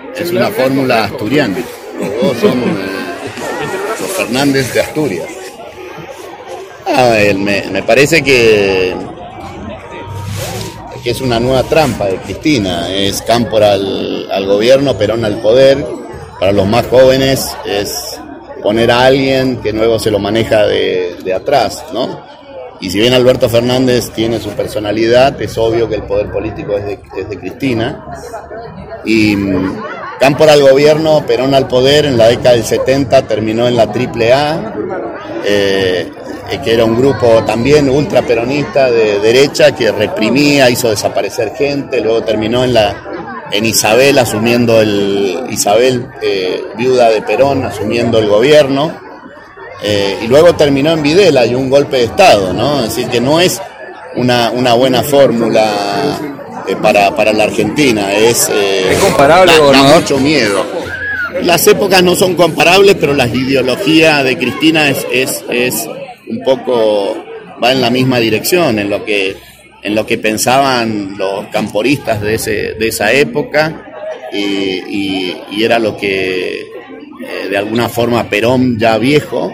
es una fórmula asturiana. Los dos son los Fernández de Asturias. Me parece que es una nueva trampa de Cristina. Es Cámpora al gobierno, Perón al poder. Para los más jóvenes es poner a alguien que luego se lo maneja de atrás, ¿no? Y si bien Alberto Fernández tiene su personalidad, es obvio que el poder político es de Cristina. Y Cámpora al gobierno, Perón al poder, en la década del 70 terminó en la AAA, que era un grupo también ultraperonista de derecha que reprimía, hizo desaparecer gente, luego terminó en Isabel, viuda de Perón, asumiendo el gobierno, y luego terminó en Videla y un golpe de Estado, ¿no? Es decir, que no es una buena fórmula para la Argentina, es comparable, da mucho miedo. Las épocas no son comparables, pero la ideología de Cristina es un poco, va en la misma dirección, en lo que pensaban los camporistas de esa época, y era lo que de alguna forma Perón, ya viejo,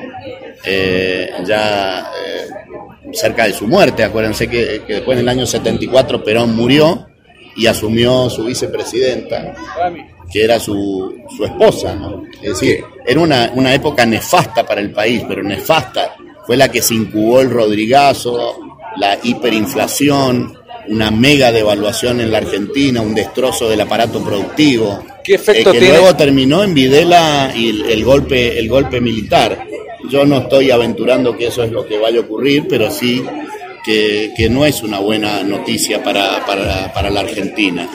cerca de su muerte, acuérdense que después del año 74 Perón murió y asumió su vicepresidenta, que era su esposa, ¿no? Es decir, era una época nefasta para el país, pero nefasta. Fue la que se incubó el Rodrigazo, la hiperinflación, una mega devaluación en la Argentina, un destrozo del aparato productivo. ¿Qué efecto que tiene? Luego terminó en Videla y el golpe militar. Yo no estoy aventurando que eso es lo que vaya a ocurrir, pero sí que no es una buena noticia para la Argentina.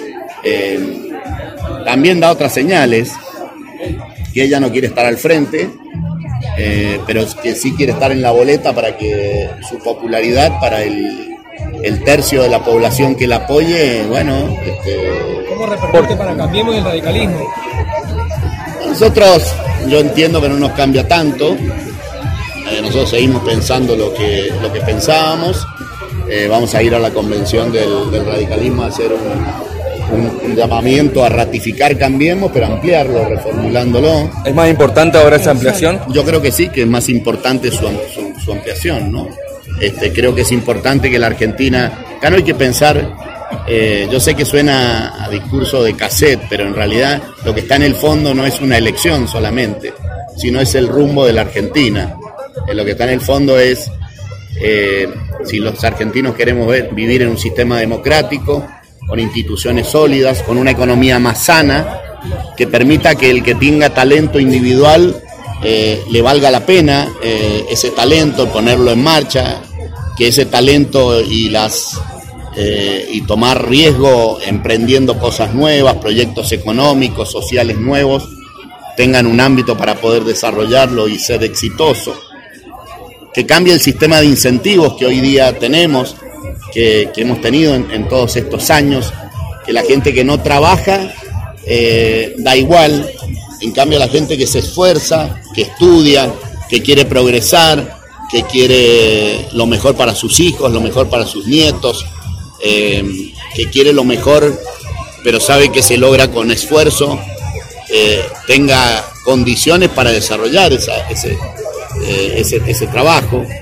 También da otras señales, que ella no quiere estar al frente, pero que sí quiere estar en la boleta para que su popularidad para el tercio de la población que la apoye, bueno... ¿Cómo repercute para Cambiemos y el radicalismo? Nosotros, yo entiendo que no nos cambia tanto, nosotros seguimos pensando lo que pensábamos, vamos a ir a la convención del radicalismo a hacer un llamamiento a ratificar Cambiemos, pero ampliarlo, reformulándolo. ¿Es más importante ahora esa ampliación? Yo creo que sí, que es más importante su ampliación, ¿no? Creo que es importante que la Argentina... Acá no hay que pensar, yo sé que suena a discurso de cassette, pero en realidad lo que está en el fondo no es una elección solamente, sino es el rumbo de la Argentina. Lo que está en el fondo es si los argentinos queremos vivir en un sistema democrático, con instituciones sólidas, con una economía más sana, que permita que el que tenga talento individual le valga la pena ese talento, ponerlo en marcha, que ese talento y tomar riesgo emprendiendo cosas nuevas, proyectos económicos, sociales nuevos, tengan un ámbito para poder desarrollarlo y ser exitoso. Que cambie el sistema de incentivos que hoy día tenemos, que hemos tenido en todos estos años, que la gente que no trabaja da igual, en cambio la gente que se esfuerza, que estudia, que quiere progresar, que quiere lo mejor para sus hijos, lo mejor para sus nietos, que quiere lo mejor, pero sabe que se logra con esfuerzo, tenga condiciones para desarrollar ese trabajo.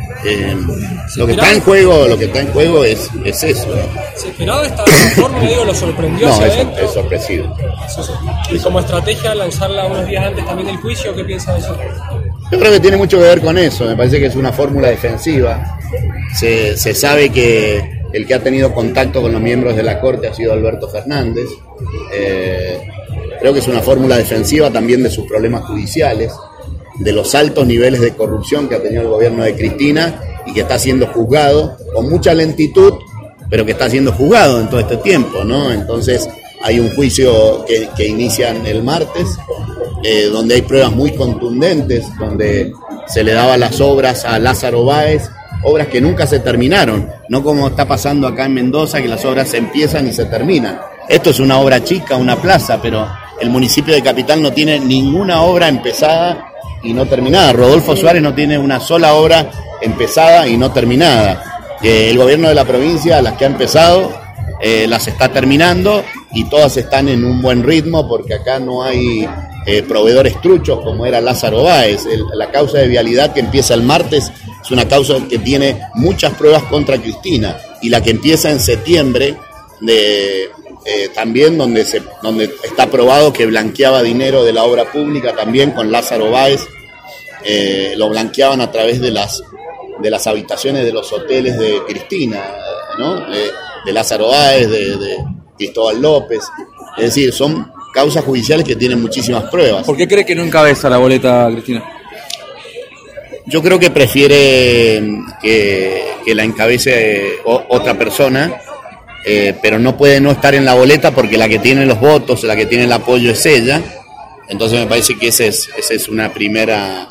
Lo que está en juego es eso. ¿Se esperaba esta reforma? ¿Lo sorprendió? No, es sorpresivo. Y como estrategia lanzarla unos días antes también del juicio, ¿qué piensa de eso? Yo creo que tiene mucho que ver con eso. Me parece que es una fórmula defensiva. Se sabe que el que ha tenido contacto con los miembros de la Corte ha sido Alberto Fernández. Creo que es una fórmula defensiva también de sus problemas judiciales, de los altos niveles de corrupción que ha tenido el gobierno de Cristina y que está siendo juzgado con mucha lentitud, pero que está siendo juzgado en todo este tiempo, ¿no? Entonces hay un juicio que inician el martes, donde hay pruebas muy contundentes, donde se le daba las obras a Lázaro Báez, obras que nunca se terminaron, no como está pasando acá en Mendoza, que las obras se empiezan y se terminan. Esto es una obra chica, una plaza, pero el municipio de Capital no tiene ninguna obra empezada y no terminada. Rodolfo Suárez no tiene una sola obra empezada y no terminada. El gobierno de la provincia, las que ha empezado, las está terminando, y todas están en un buen ritmo porque acá no hay proveedores truchos como era Lázaro Báez. La causa de vialidad que empieza el martes es una causa que tiene muchas pruebas contra Cristina, y la que empieza en septiembre también donde está probado que blanqueaba dinero de la obra pública también con Lázaro Báez, lo blanqueaban a través de las habitaciones de los hoteles de Cristina, ¿no? De Lázaro Báez, de Cristóbal López. Es decir, son causas judiciales que tienen muchísimas pruebas. ¿Por qué cree que no encabeza la boleta, Cristina? Yo creo que prefiere que la encabece otra persona, pero no puede no estar en la boleta porque la que tiene los votos, la que tiene el apoyo es ella. Entonces me parece que esa es una primera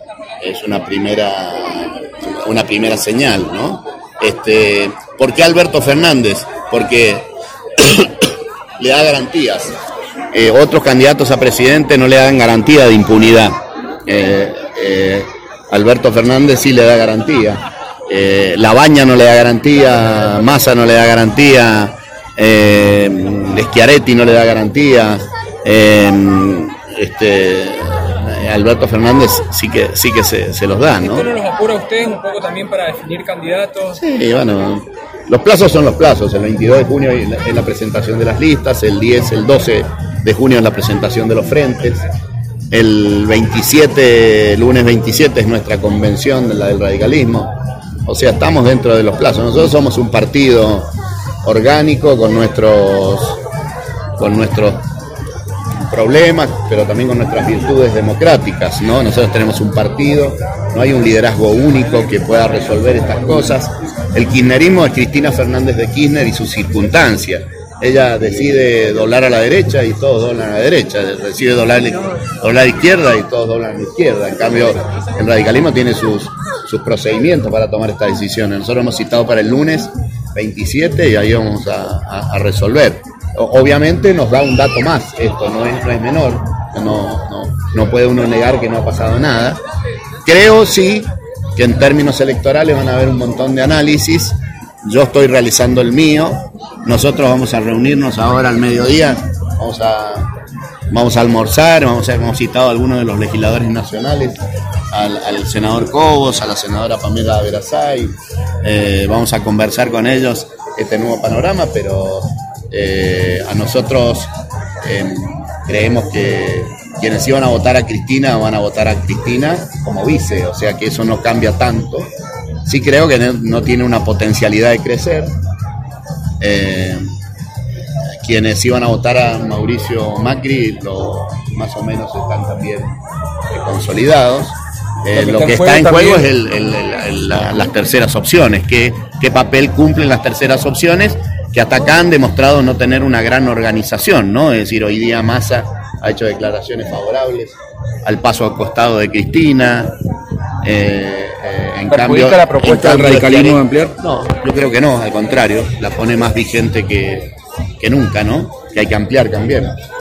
señal, ¿no? ¿Por qué Alberto Fernández? Porque le da garantías. Otros candidatos a presidente no le dan garantía de impunidad. Alberto Fernández sí le da garantía. Labaña no le da garantía, Massa no le da garantía, Schiaretti no le da garantía. Alberto Fernández sí que se los da, ¿no? ¿Esto no los apura a ustedes un poco también para definir candidatos? Sí, bueno, los plazos son los plazos. El 22 de junio es la presentación de las listas, el 12 de junio es la presentación de los frentes, el lunes 27 es nuestra convención, la del radicalismo. O sea, estamos dentro de los plazos. Nosotros somos un partido orgánico con nuestros problemas, pero también con nuestras virtudes democráticas, ¿no? Nosotros tenemos un partido, no hay un liderazgo único que pueda resolver estas cosas. El kirchnerismo es Cristina Fernández de Kirchner y sus circunstancias. Ella decide doblar a la derecha y todos doblan a la derecha, decide doblar a la izquierda y todos doblan a la izquierda. En cambio, el radicalismo tiene sus procedimientos para tomar estas decisiones. Nosotros hemos citado para el lunes 27 y ahí vamos a resolver. Obviamente nos da un dato más, esto no es menor, no puede uno negar que no ha pasado nada. Creo sí que en términos electorales van a haber un montón de análisis. Yo estoy realizando el mío. Nosotros vamos a reunirnos ahora al mediodía, vamos a almorzar, hemos citado a algunos de los legisladores nacionales, al senador Cobos, a la senadora Pamela Verasay, vamos a conversar con ellos este nuevo panorama, pero a nosotros creemos que quienes iban a votar a Cristina van a votar a Cristina como vice, o sea que eso no cambia tanto. Sí creo que no tiene una potencialidad de crecer. Quienes iban a votar a Mauricio Macri más o menos están también consolidados. Lo que está en juego es las terceras opciones. ¿Qué papel cumplen las terceras opciones? Que hasta acá han demostrado no tener una gran organización, ¿no? Es decir, hoy día Massa ha hecho declaraciones favorables al paso al costado de Cristina. En cambio, la propuesta del radicalismo de ampliar? No, yo creo que no, al contrario, la pone más vigente que nunca, ¿no? Que hay que ampliar también.